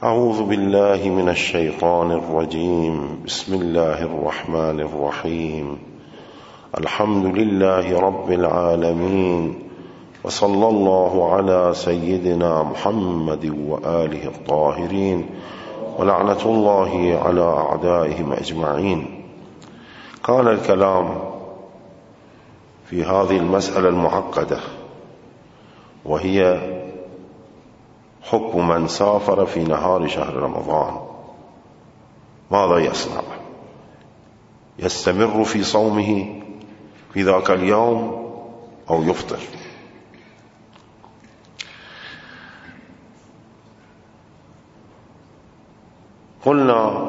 أعوذ بالله من الشيطان الرجيم. بسم الله الرحمن الرحيم. الحمد لله رب العالمين، وصلى الله على سيدنا محمد وآله الطاهرين، ولعنة الله على أعدائهم أجمعين. كان الكلام في هذه المسألة المعقدة، وهي حكم من سافر في نهار شهر رمضان. ماذا يصنع؟ يستمر في صومه في ذاك اليوم أو يفطر؟ قلنا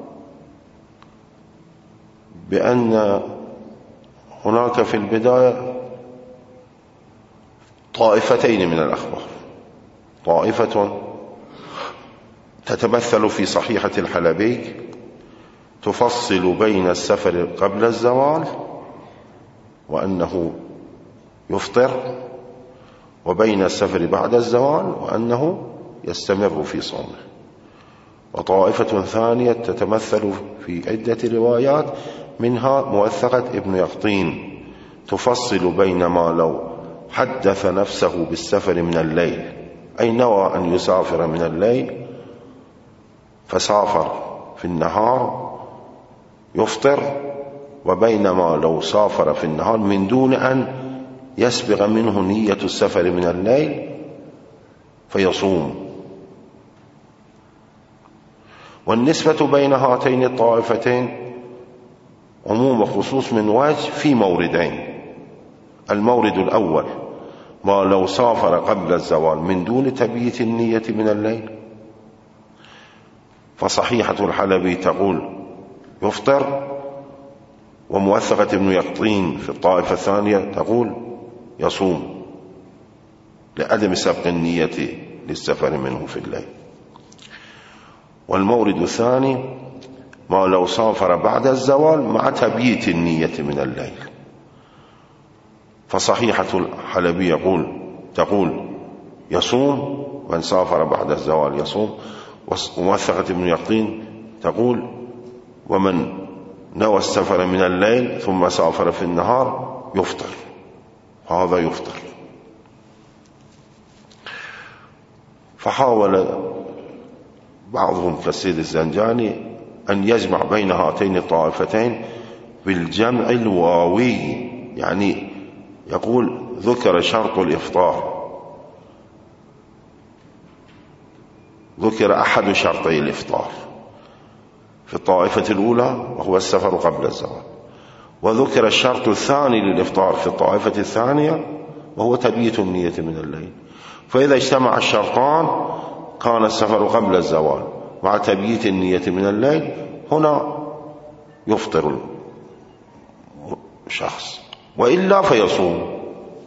بأن هناك في البداية طائفتين من الأخبار. طائفة تتمثل في صحيحة الحلبي تفصل بين السفر قبل الزوال وأنه يفطر، وبين السفر بعد الزوال وأنه يستمر في صومه. وطائفة ثانية تتمثل في عدة روايات، منها موثقة ابن يقطين تفصل بين ما لو حدث نفسه بالسفر من الليل، أي نوى أن يسافر من الليل فسافر في النهار يفطر، وبينما لو سافر في النهار من دون أن يسبق منه نية السفر من الليل فيصوم. والنسبة بين هاتين الطائفتين عموم وخصوص من وجه في موردين. المورد الأول ما لو سافر قبل الزوال من دون تبييت النية من الليل، فصحيحة الحلبي تقول يفطر، وموثقة ابن يقطين في الطائفة الثانية تقول يصوم لعدم سبق النية للسفر منه في الليل. والمورد الثاني ما لو سافر بعد الزوال مع تبييت النية من الليل، فصحيحة الحلبي تقول يصوم، من سافر بعد الزوال يصوم. وموثقة ابن يقطين تقول ومن نوى السفر من الليل ثم سافر في النهار يفطر، هذا يفطر. فحاول بعضهم كالسيد الزنجاني أن يجمع بين هاتين الطائفتين بالجمع الواوي، يعني يقول ذكر شرط الإفطار، ذكر أحد شرطي الإفطار في الطائفة الأولى وهو السفر قبل الزوال، وذكر الشرط الثاني للإفطار في الطائفة الثانية وهو تبييت النية من الليل. فإذا اجتمع الشرطان كان السفر قبل الزوال مع تبييت النية من الليل، هنا يفطر الشخص، وإلا فيصوم.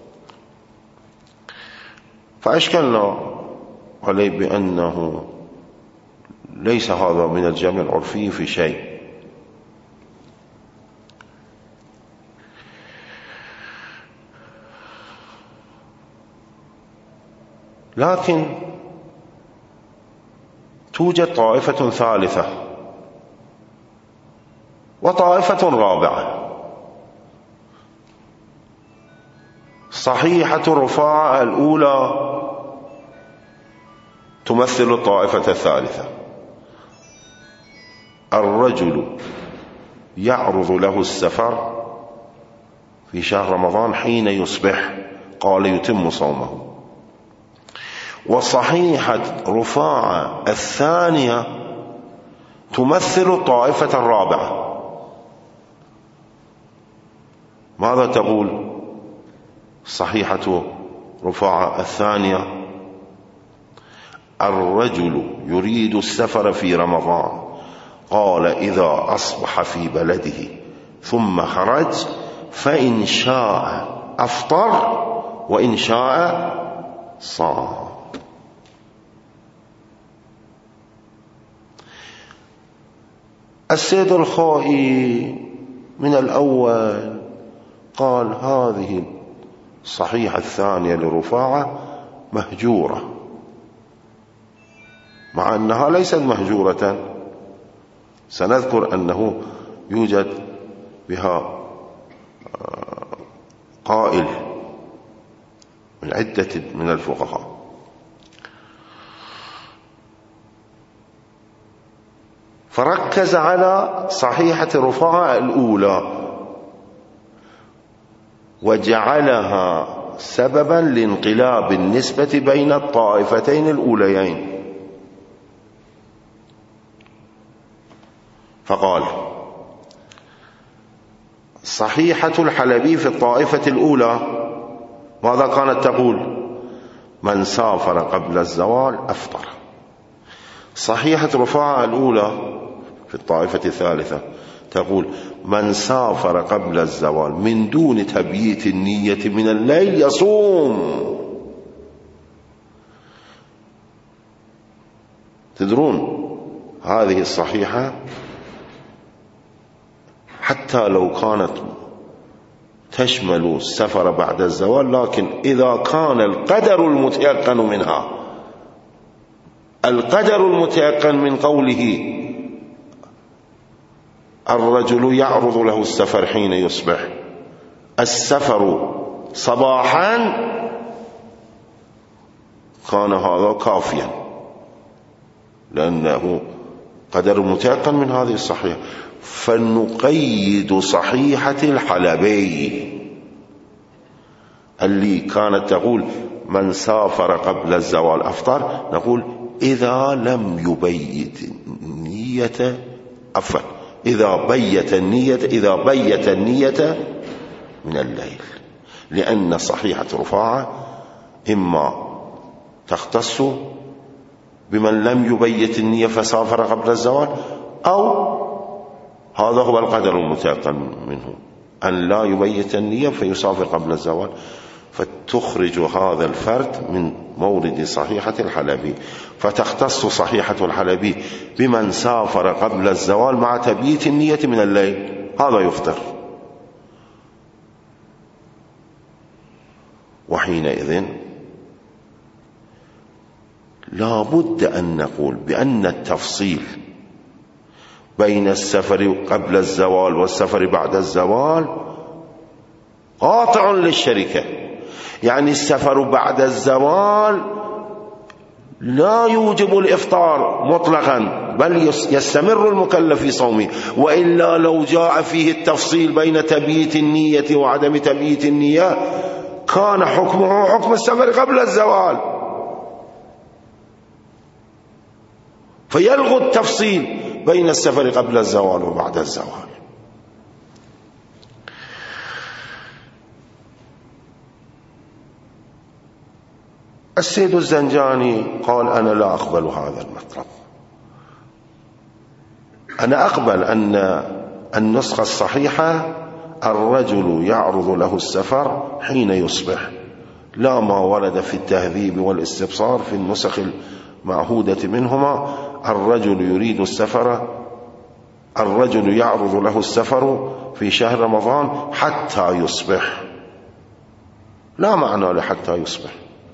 فأشكلنا عليه بأنه ليس هذا من الجمع العرفي في شيء، لكن توجد طائفة ثالثة وطائفة رابعة. صحيحة رفاعة الأولى تمثل الطائفة الثالثة. الرجل يعرض له السفر في شهر رمضان حين يصبح قال يتم صومه. وصحيحة رفاعة الثانية تمثل الطائفة الرابعة. ماذا تقول صحيحة رفاعة الثانية؟ الرجل يريد السفر في رمضان قال إذا أصبح في بلده ثم خرج فإن شاء أفطر وإن شاء صام. السيد الخوئي من الأول قال هذه الصحيحة الثانية لرفاعة مهجورة مع أنها ليست مهجورة. سنذكر أنه يوجد بها قائل من عدة من الفقهاء. فركز على صحيحة رفاعة الأولى وجعلها سببا لانقلاب النسبة بين الطائفتين الأوليين، فقال: صحيحة الحلبي في الطائفة الأولى ماذا كانت تقول؟ من سافر قبل الزوال أفطر. صحيحة رفاعة الأولى في الطائفة الثالثة تقول: من سافر قبل الزوال من دون تبييت النية من الليل يصوم. تدرون هذه الصحيحة حتى لو كانت تشمل السفر بعد الزوال، لكن إذا كان القدر المتيقن منها، القدر المتيقن من قوله الرجل يعرض له السفر حين يصبح، السفر صباحا، كان هذا كافيا، لأنه قدر متيقن من هذه الصحيحة. فنقيد صحيحة الحلبي اللي كانت تقول من سافر قبل الزوال أفطر، نقول إذا لم يبيت النية، عفوا، إذا بيت النية من الليل، لأن صحيحة رفاعة إما تختص بمن لم يبيت النية فسافر قبل الزوال، أو هذا هو القدر المتيقن منه أن لا يبيت النية فيسافر قبل الزوال، فتخرج هذا الفرد من مورد صحيحة الحلبي، فتختص صحيحة الحلبي بمن سافر قبل الزوال مع تبييت النية من الليل، هذا يفطر. وحينئذ لا بد أن نقول بأن التفصيل بين السفر قبل الزوال والسفر بعد الزوال قاطع للشركة. يعني السفر بعد الزوال لا يوجب الإفطار مطلقا، بل يستمر المكلف في صومه، وإلا لو جاء فيه التفصيل بين تبييت النية وعدم تبييت النية كان حكمه حكم السفر قبل الزوال، فيلغي التفصيل بين السفر قبل الزوال وبعد الزوال. السيد الزنجاني قال: أنا لا أقبل هذا المطلب، أنا أقبل أن النسخة الصحيحة الرجل يعرض له السفر حين يصبح، لا ما ورد في التهذيب والاستبصار في النسخ المعهودة منهما الرجل يريد السفر، الرجل يعرض له السفر في شهر رمضان حتى يصبح، لا معنى لحتى يصبح.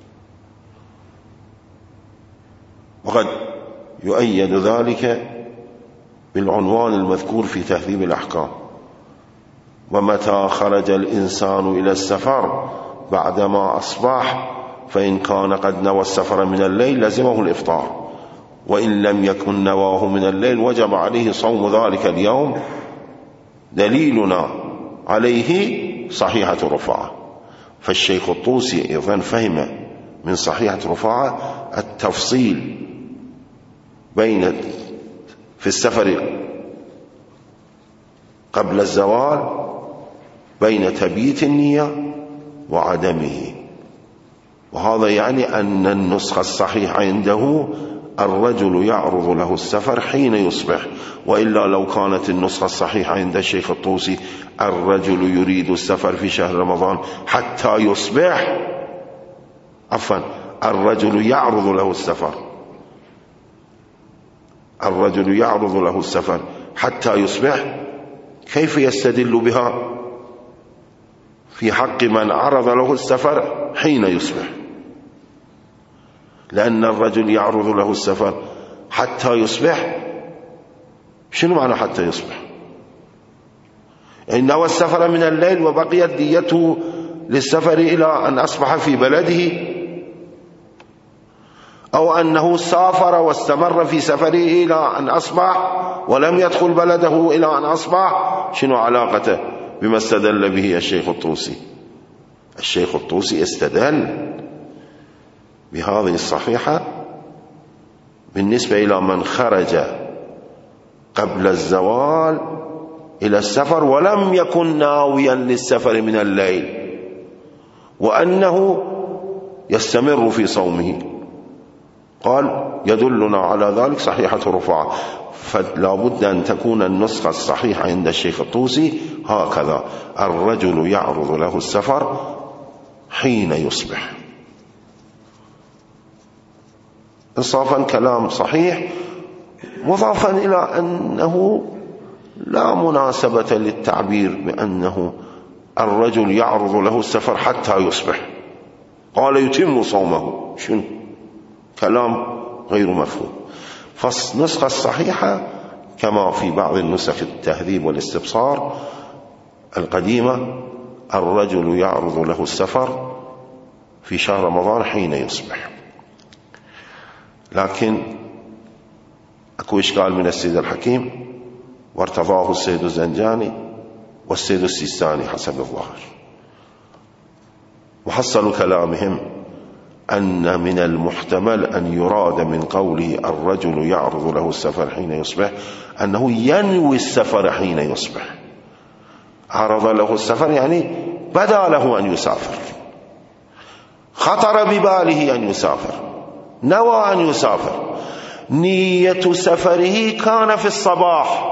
وقد يؤيد ذلك بالعنوان المذكور في تهذيب الأحكام: ومتى خرج الإنسان إلى السفر بعدما أصبح فإن كان قد نوى السفر من الليل لزمه الإفطار، وإن لم يكن نواه من الليل وجب عليه صوم ذلك اليوم. دليلنا عليه صحيحة رفاعة. فالشيخ الطوسي أيضا فهم من صحيحة رفاعة التفصيل بين في السفر قبل الزوال بين تبييت النية وعدمه، وهذا يعني أن النسخة الصحيحة عنده الرجل يعرض له السفر حين يصبح، وإلا لو كانت النسخة الصحيحة عند الشيخ الطوسي الرجل يريد السفر في شهر رمضان حتى يصبح، عفوا، الرجل يعرض له السفر، الرجل يعرض له السفر حتى يصبح، كيف يستدل بها في حق من عرض له السفر حين يصبح؟ لأن الرجل يعرض له السفر حتى يصبح. شنو معنى حتى يصبح؟ يعني نوى السفر من الليل وبقيت نيته للسفر إلى أن أصبح في بلده، أو أنه سافر واستمر في سفره إلى أن أصبح ولم يدخل بلده إلى أن أصبح. شنو علاقته بما استدل به الشيخ الطوسي؟ الشيخ الطوسي استدل بهذه الصحيحة بالنسبة إلى من خرج قبل الزوال إلى السفر ولم يكن ناويا للسفر من الليل، وأنه يستمر في صومه. قال يدلنا على ذلك صحيحة رفاعة. فلا بد أن تكون النسخة الصحيحة عند الشيخ الطوسي هكذا: الرجل يعرض له السفر حين يصبح. إنصافا كلام صحيح، مضافا إلى أنه لا مناسبة للتعبير بأنه الرجل يعرض له السفر حتى يصبح. قال يتم صومه. شنو؟ كلام غير مفهوم. فالنسخة الصحيحة كما في بعض النسخ التهذيب والاستبصار القديمة: الرجل يعرض له السفر في شهر رمضان حين يصبح. لكن أكو إشكال من السيد الحكيم، وارتضاه السيد الزنجاني والسيد السيستاني حسب الظاهر. محصل كلامهم أن من المحتمل أن يراد من قوله الرجل يعرض له السفر حين يصبح أنه ينوي السفر حين يصبح. عرض له السفر يعني بدا له أن يسافر، خطر بباله أن يسافر، نوى أن يسافر، نية سفره كان في الصباح،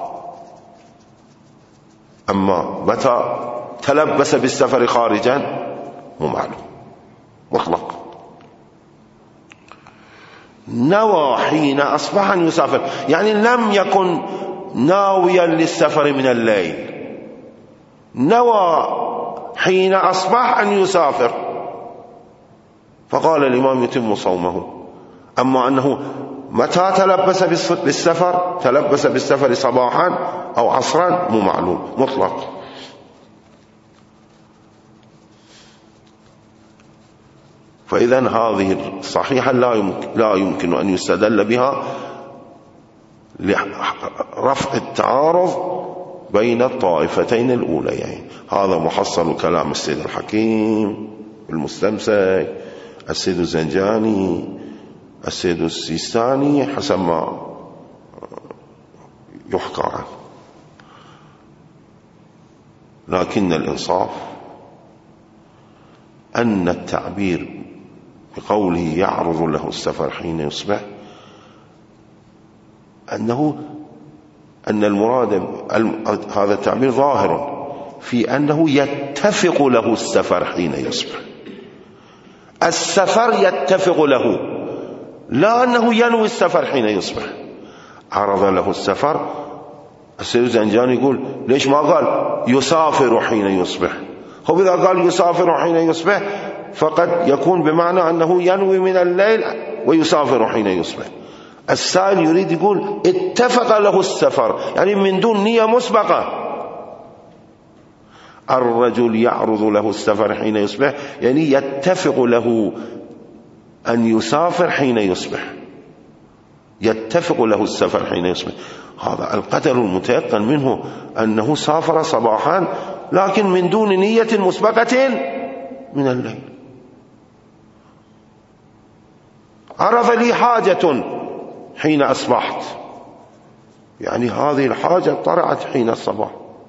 أما متى تلبس بالسفر خارجا مو معلوم مطلق. نوى حين أصبح أن يسافر، يعني لم يكن ناويا للسفر من الليل، نوى حين أصبح أن يسافر، فقال الإمام يتم صومه. أما أنه متى تلبس بالسفر، تلبس بالسفر صباحا أو عصرا مو معلوم مطلق. فإذا هذه الصحيحة لا يمكن أن يستدل بها لرفع التعارض بين الطائفتين الأوليين. هذا محصل كلام السيد الحكيم المستمسك، السيد الزنجاني، السيد السيستاني، حسب ما يحكى عنه. لكن الإنصاف أن التعبير بقوله يعرض له السفر حين يصبح أن المراد هذا التعبير ظاهر في أنه يتفق له السفر حين يصبح. السفر يتفق له، لا أنه ينوي السفر حين يصبح. عرض له السفر، السيد الزنجاني يقول ليش ما قال يسافر حين يصبح؟ هو إذا قال يسافر حين يصبح فقد يكون بمعنى أنه ينوي من الليل ويسافر حين يصبح. السائل يريد يقول اتفق له السفر، يعني من دون نية مسبقة. الرجل يعرض له السفر حين يصبح يعني يتفق له أن يسافر حين يصبح، يتفق له السفر حين يصبح. هذا القدر المتيقن منه أنه سافر صباحا لكن من دون نية مسبقة من الليل. عرض لي حاجة حين أصبحت، يعني هذه الحاجة طرأت حين الصباح.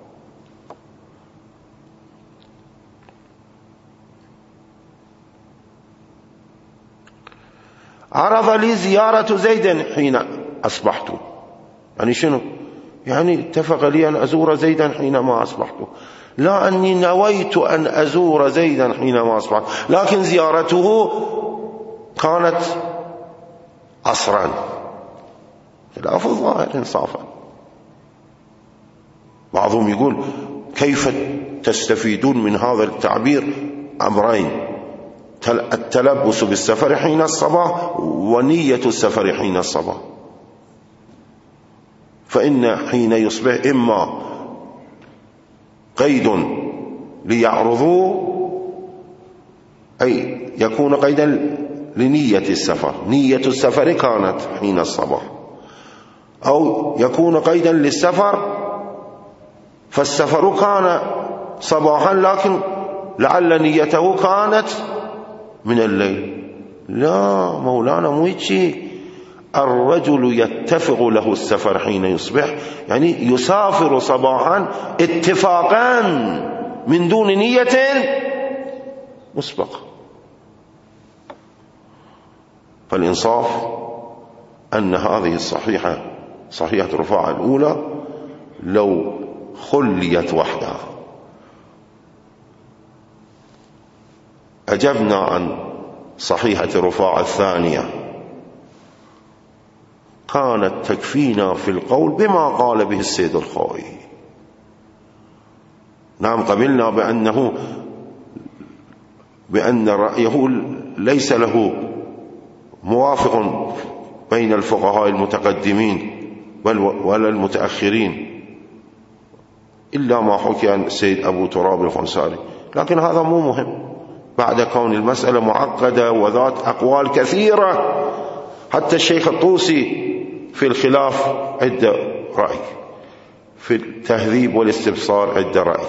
عرض لي زيارة زيد حين أصبحت، يعني شنو؟ يعني اتفق لي أن أزور زيدا حينما أصبحت، لا أني نويت أن أزور زيدا حينما أصبحت، لكن زيارته كانت عصرا. خلاف الظاهر إنصافا. بعضهم يقول كيف تستفيدون من هذا التعبير أمرين: التلبس بالسفر حين الصباح ونية السفر حين الصباح. فإن حين يصبح إما قيد ليعرضوا، أي يكون قيدا لنية السفر، نية السفر كانت حين الصباح، أو يكون قيدا للسفر فالسفر كان صباحا لكن لعل نيته كانت من الليل. لا مولانا مو هيك، الرجل يتفق له السفر حين يصبح، يعني يسافر صباحا اتفاقا من دون نية مسبقة. فالإنصاف أن هذه الصحيحة، صحيحة رفاعة الأولى، لو خليت وحدها أجبنا عن صحيحة رفاعة الثانية كانت تكفينا في القول بما قال به السيد الخوئي. نعم قبلنا بأن رأيه ليس له موافق بين الفقهاء المتقدمين ولا المتأخرين إلا ما حكي عن السيد أبو تراب الخنساري، لكن هذا مو مهم بعد كون المسألة معقدة وذات أقوال كثيرة. حتى الشيخ الطوسي في الخلاف عنده رأي، في التهذيب والاستبصار عنده رأي،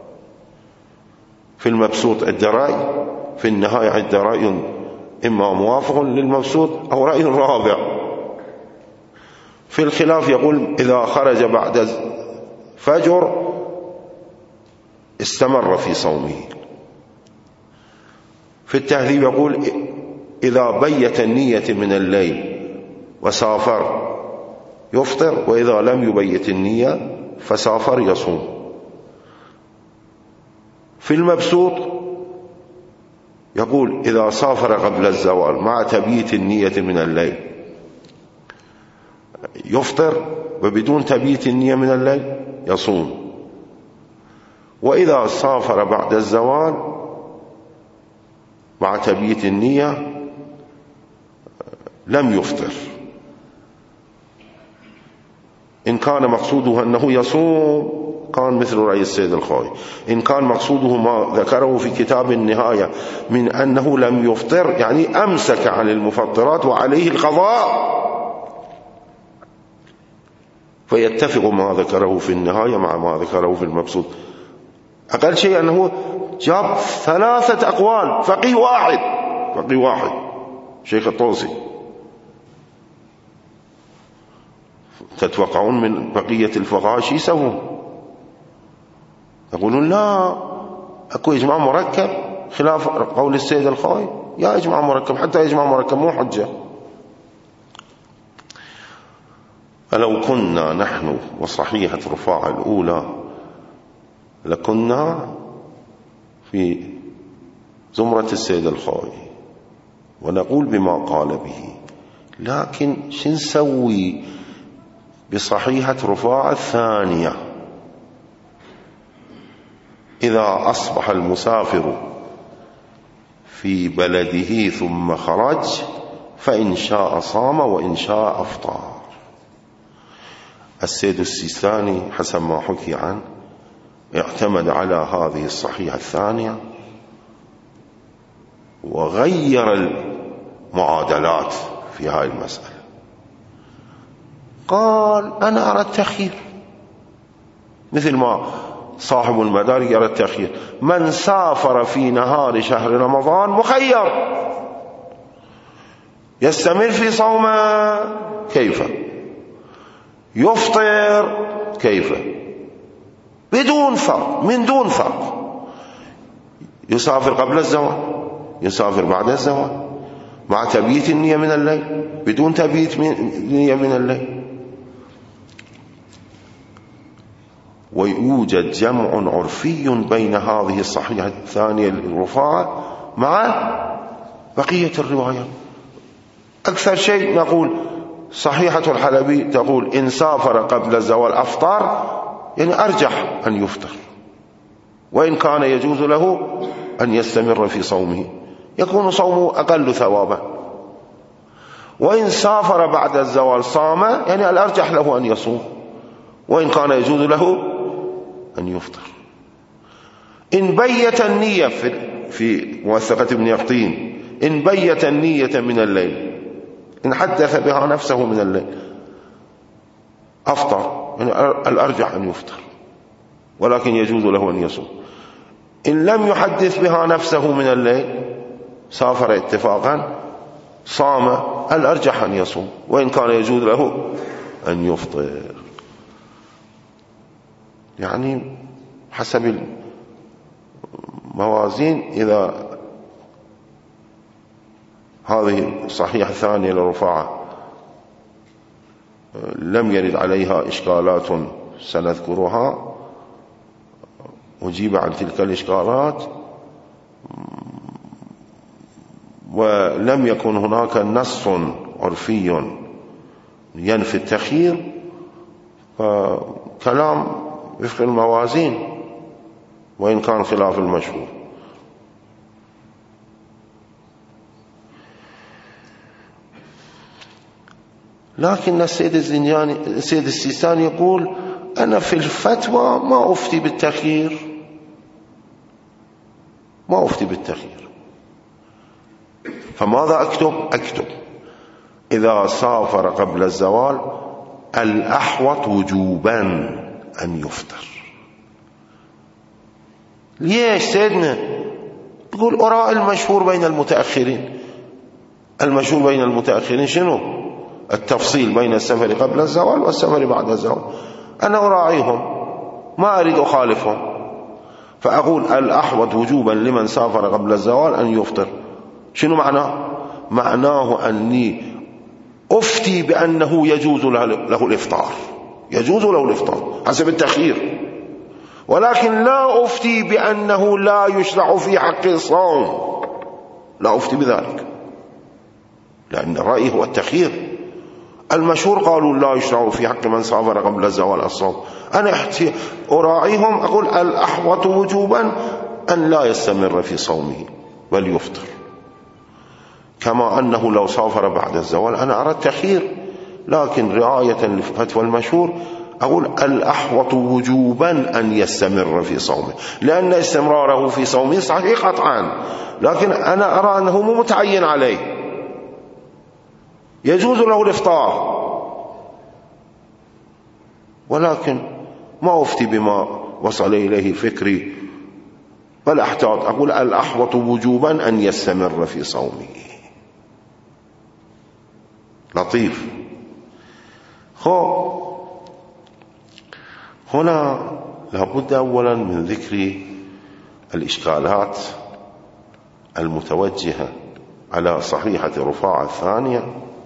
في المبسوط عنده رأي، في النهاية عنده رأي إما موافق للمبسوط أو رأي رابع. في الخلاف يقول إذا خرج بعد فجر استمر في صومه. في التهذيب يقول إذا بيت النية من الليل وسافر يفطر، وإذا لم يبيت النية فسافر يصوم. في المبسوط يقول إذا سافر قبل الزوال مع تبييت النية من الليل يفطر، وبدون تبييت النية من الليل يصوم. وإذا سافر بعد الزوال مع تبييت النية لم يفطر. إن كان مقصوده أنه يصوم كان مثل رأي السيد الخوئي، إن كان مقصوده ما ذكره في كتاب النهاية من أنه لم يفطر يعني أمسك عن المفطرات وعليه القضاء، فيتفق ما ذكره في النهاية مع ما ذكره في المبسوط. أقل شيء أنه جاب 3 أقوال، فقيه واحد شيخ الطوسي. تتوقعون من بقية الفقهاء شو يسوون؟ يقولون لا اكو اجماع مركب خلاف قول السيد الخوئي. يا اجماع مركب، حتى اجماع مركب مو حجة. فلو كنا نحن وصحيحة رفاعة الأولى لكنا في زمرة السيد الخوئي ونقول بما قال به، لكن شو نسوي بصحيحة رفاعة الثانية؟ إذا أصبح المسافر في بلده ثم خرج فإن شاء صام وإن شاء أفطر. السيد السيستاني حسب ما حكي عنه اعتمد على هذه الصحيحة الثانية وغير المعادلات في هذه المسألة. قال أنا أرى التخيير، مثل ما صاحب المدارك يرى التخيير. من سافر في نهار شهر رمضان مخير، يستمر في صومه كيف، يفطر كيف، بدون فرق، من دون فرق. يسافر قبل الزوال، يسافر بعد الزوال، مع تبييت النية من الليل، بدون تبييت النية من الليل. ويوجد جمع عرفي بين هذه الصحيحة الثانية الرفاعة مع بقية الروايات. أكثر شيء نقول صحيحة الحلبي تقول إن سافر قبل الزوال أفطر، يعني أرجح أن يفطر، وإن كان يجوز له أن يستمر في صومه يكون صومه أقل ثوابا. وإن سافر بعد الزوال صام، يعني الأرجح له أن يصوم، وإن كان يجوز له أن يفطر. إن بيت النية في موثقة ابن يقطين، إن بيت النية من الليل، إن حدث بها نفسه من الليل أفطر، يعني الأرجح أن يفطر، ولكن يجوز له أن يصوم. إن لم يحدث بها نفسه من الليل، سافر اتفاقا، صام، الأرجح أن يصوم، وإن كان يجوز له أن يفطر. يعني حسب الموازين، إذا هذه الصحيحة الثانية للرفاعة لم يرد عليها إشكالات سنذكرها، أجيب عن تلك الإشكالات، ولم يكن هناك نص عرفي ينفي التخيير، فكلام وفق الموازين وإن كان خلاف المشهور. لكن السيد السيستاني يقول أنا في الفتوى ما أفتي بالتخيير، ما أفتي بالتخيير. فماذا أكتب إذا سافر قبل الزوال الأحوط وجوبا أن يفطر. ليش سيدنا؟ يقول أراء المشهور بين المتأخرين. المشهور بين المتأخرين شنو؟ التفصيل بين السفر قبل الزوال والسفر بعد الزوال. أنا أراعيهم، ما أريد أخالفهم، فأقول الأحوط وجوبا لمن سافر قبل الزوال أن يفطر. شنو معناه؟ معناه أني أفتي بأنه يجوز له الإفطار، يجوز له الإفطار حسب التخيير، ولكن لا أفتي بأنه لا يشرع في حق الصوم، لا أفتي بذلك، لأن الرأي هو التخيير. المشهور قالوا لا يشرع في حق من سافر قبل الزوال الصوم، أنا أراعيهم، أقول الأحوط وجوبا أن لا يستمر في صومه بل يفطر، كما أنه لو سافر بعد الزوال أنا أرى التخيير، لكن رعاية لفتوى المشهور أقول الأحوط وجوبا أن يستمر في صومه، لأن استمراره في صومه صحيح قطعا، لكن أنا أرى أنه مو متعين عليه، يجوز له الإفطار، ولكن ما أفتي بما وصل إليه فكري، بل أحتاط أقول الأحوط وجوبا أن يستمر في صومه. لطيف. هنا لابد أولا من ذكر الإشكالات المتوجهة على صحيحة رفاعة الثانية،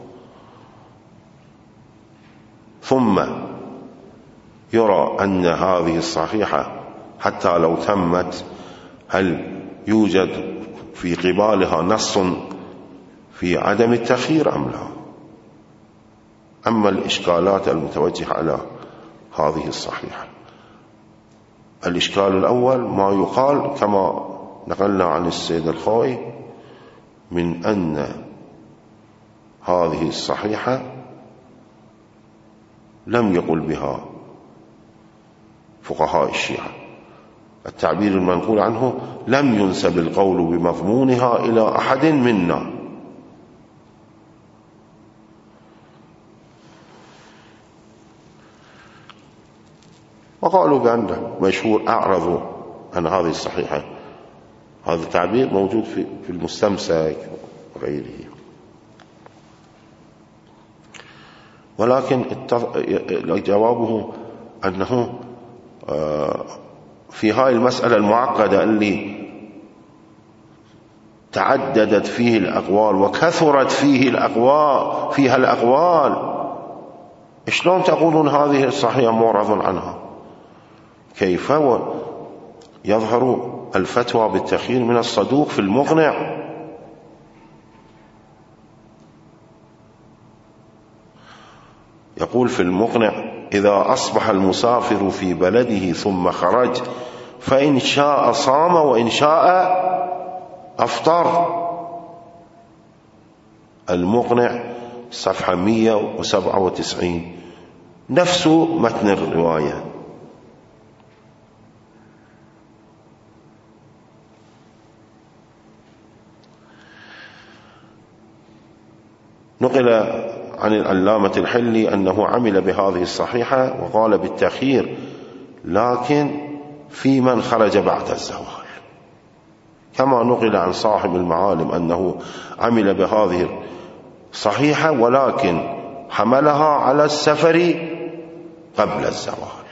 ثم يرى أن هذه الصحيحة حتى لو تمت هل يوجد في قبالها نص في عدم التخيير أم لا. أما الإشكالات المتوجهة على هذه الصحيحة، الإشكال الأول ما يقال كما نقلنا عن السيد الخوئي من أن هذه الصحيحة لم يقل بها فقهاء الشيعة، التعبير المنقول عنه لم ينسب القول بمضمونها إلى أحد منا، وقالوا بأن مشهور أعرضوا عن هذه الصحيحة. هذا التعبير موجود في المستمسك وغيره، ولكن جوابه أنه في هاي المسألة المعقدة اللي تعددت فيه الأقوال وكثرت فيها الأقوال، شلون تقولون هذه الصحيحة معرض عنها؟ كيف يظهر الفتوى بالتخيير من الصدوق في المقنع؟ يقول في المقنع إذا أصبح المسافر في بلده ثم خرج فإن شاء صام وإن شاء أفطر. المقنع صفحة 197 نفس متن الرواية. نقل عن العلامة الحلي أنه عمل بهذه الصحيحة وقال بالتأخير لكن في من خرج بعد الزوال، كما نقل عن صاحب المعالم أنه عمل بهذه الصحيحة ولكن حملها على السفر قبل الزوال.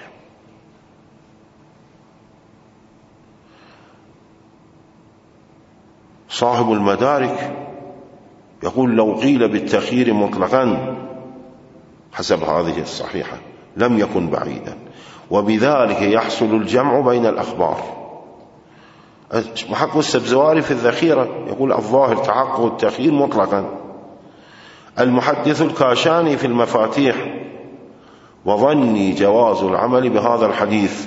صاحب المدارك يقول لو قيل بالتأخير مطلقا حسب هذه الصحيحة لم يكن بعيدا، وبذلك يحصل الجمع بين الأخبار. محقق السبزواري في الذخيرة يقول الظاهر تحقق التأخير مطلقا. المحدث الكاشاني في المفاتيح وظني جواز العمل بهذا الحديث.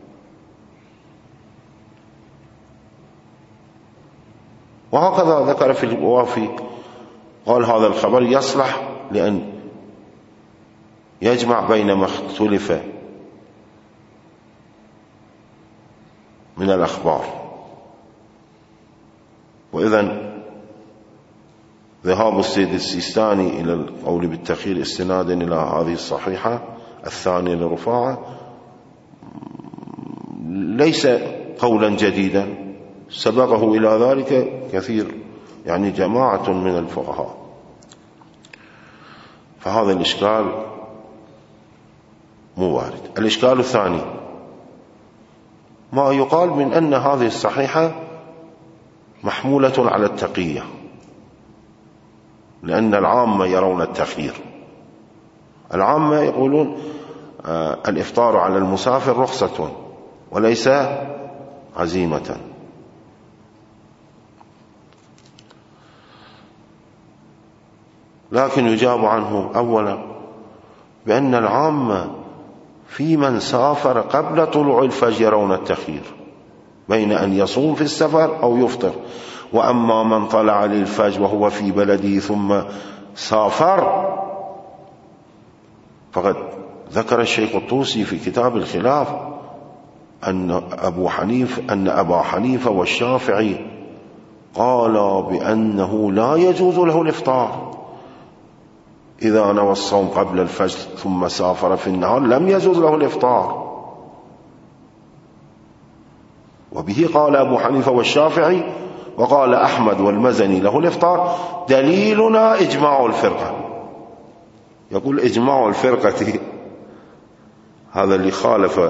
وهكذا ذكر في الوافي قال هذا الخبر يصلح لأن يجمع بين ما اختلف من الأخبار. وإذن ذهاب السيد السيستاني إلى القول بالتأخير استنادا إلى هذه الصحيحة الثانية لرفاعة ليس قولا جديدا، سبقه إلى ذلك كثير، يعني جماعة من الفقهاء. فهذا الإشكال مو وارد. الإشكال الثاني ما يقال من أن هذه الصحيحة محمولة على التقية، لأن العامة يرون التخيير. العامة يقولون الإفطار على المسافر رخصة وليس عزيمة. لكن يجاب عنه أولا بأن العامة في من سافر قبل طلوع الفجر يرون التخيير بين أن يصوم في السفر أو يفطر، وأما من طلع للفجر وهو في بلده ثم سافر فقد ذكر الشيخ الطوسي في كتاب الخلاف أن أبا حنيفة والشافعي قال بأنه لا يجوز له الإفطار إذا نوى الصوم قبل الفجر ثم سافر في النهار، لم يجوز له الإفطار. وبه قال أبو حنيفة والشافعي، وقال أحمد والمزني له الإفطار. دليلنا إجماع الفرقة. يقول إجماع الفرقة هذا اللي خالف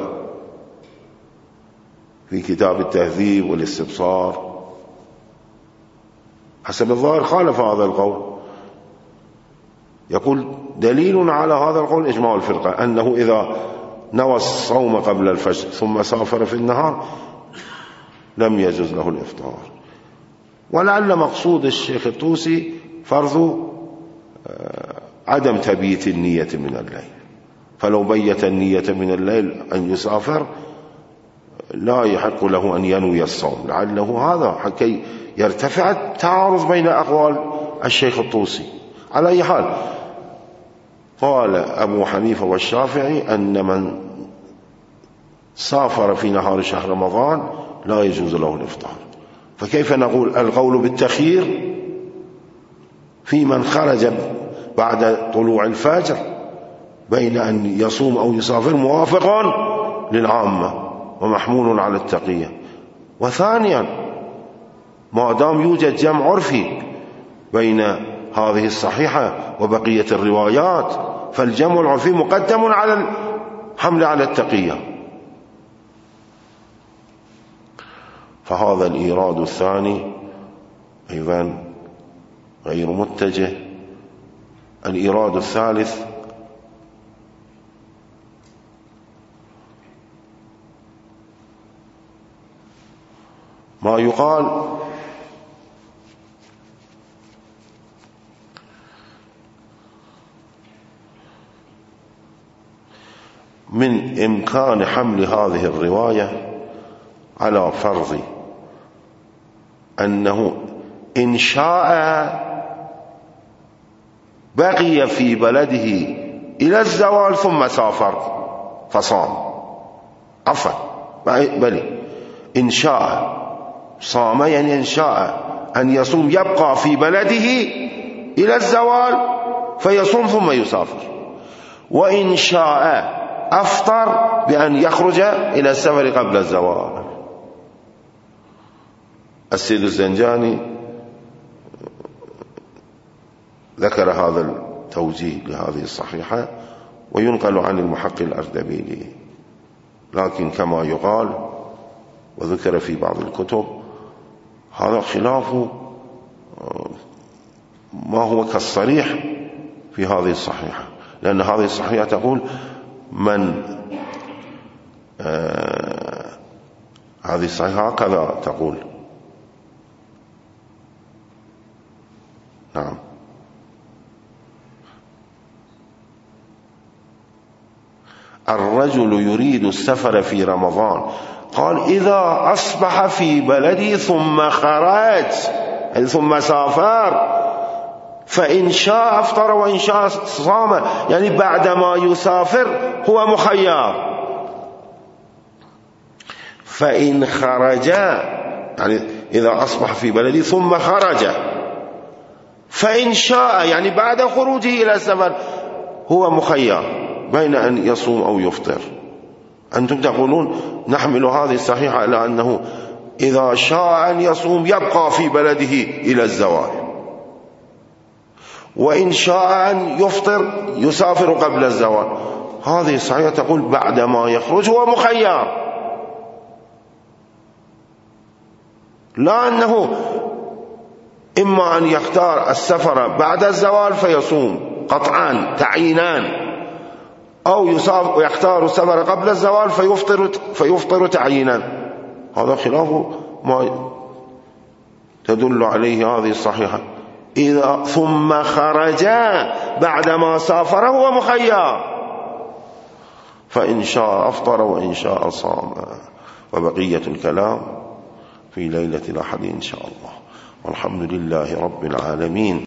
في كتاب التهذيب والاستبصار حسب الظاهر خالف هذا القول. يقول دليل على هذا القول إجماع الفرقة أنه إذا نوى الصوم قبل الفجر ثم سافر في النهار لم يجوز له الإفطار. ولعل مقصود الشيخ الطوسي فرض عدم تبييت النية من الليل، فلو بيت النية من الليل أن يسافر لا يحق له أن ينوي الصوم، لعله هذا حكي يرتفع التعارض بين أقوال الشيخ الطوسي. على أي حال قال أبو حنيفة والشافعي أن من سافر في نهار شهر رمضان لا يجوز له الإفطار. فكيف نقول القول بالتخيير في من خرج بعد طلوع الفجر بين أن يصوم أو يسافر موافق للعامة ومحمول على التقية. وثانيا ما دام يوجد جمع عرفي بين هذه الصحيحة وبقية الروايات فالجمع العرفي مقدم على الحمل على التقية. فهذا الإيراد الثاني أيضا غير متجه. الإيراد الثالث ما يقال من إمكان حمل هذه الرواية على فرض أنه إن شاء بقي في بلده إلى الزوال ثم سافر فصام، عفوا بل إن شاء صام، يعني إن شاء أن يصوم يبقى في بلده إلى الزوال فيصوم ثم يسافر، وإن شاء أفطر بأن يخرج إلى السفر قبل الزوال. السيد الزنجاني ذكر هذا التوجيه لهذه الصحيحة، وينقل عن المحقق الأردبيلي، لكن كما يقال وذكر في بعض الكتب هذا خلاف ما هو كالصريح في هذه الصحيحة، لأن هذه الصحيحة تقول من هذه الصحيحة هكذا تقول، نعم، الرجل يريد السفر في رمضان، قال إذا أصبح في بلدي ثم خرج يعني ثم سافر فإن شاء أفطر وإن شاء صام، يعني بعدما يسافر هو مخير. فإن خرج يعني إذا أصبح في بلدي ثم خرج، فإن شاء يعني بعد خروجه إلى السفر هو مخير بين أن يصوم أو يفطر. أنتم تقولون نحمل هذه الصحيحة على أنه إذا شاء أن يصوم يبقى في بلده إلى الزوال، وإن شاء أن يفطر يسافر قبل الزوال. هذه الصحيحة تقول بعدما يخرج هو مخير، لا أنه إما أن يختار السفر بعد الزوال فيصوم قطعا تعيينان، أو يختار السفر قبل الزوال فيفطر تعيينا. هذا خلاف ما تدل عليه هذه الصحيحة. إذا ثم خرج بعدما سافر هو مخير، فإن شاء أفطر وإن شاء صام. وبقية الكلام في ليلة الأحد إن شاء الله، والحمد لله رب العالمين.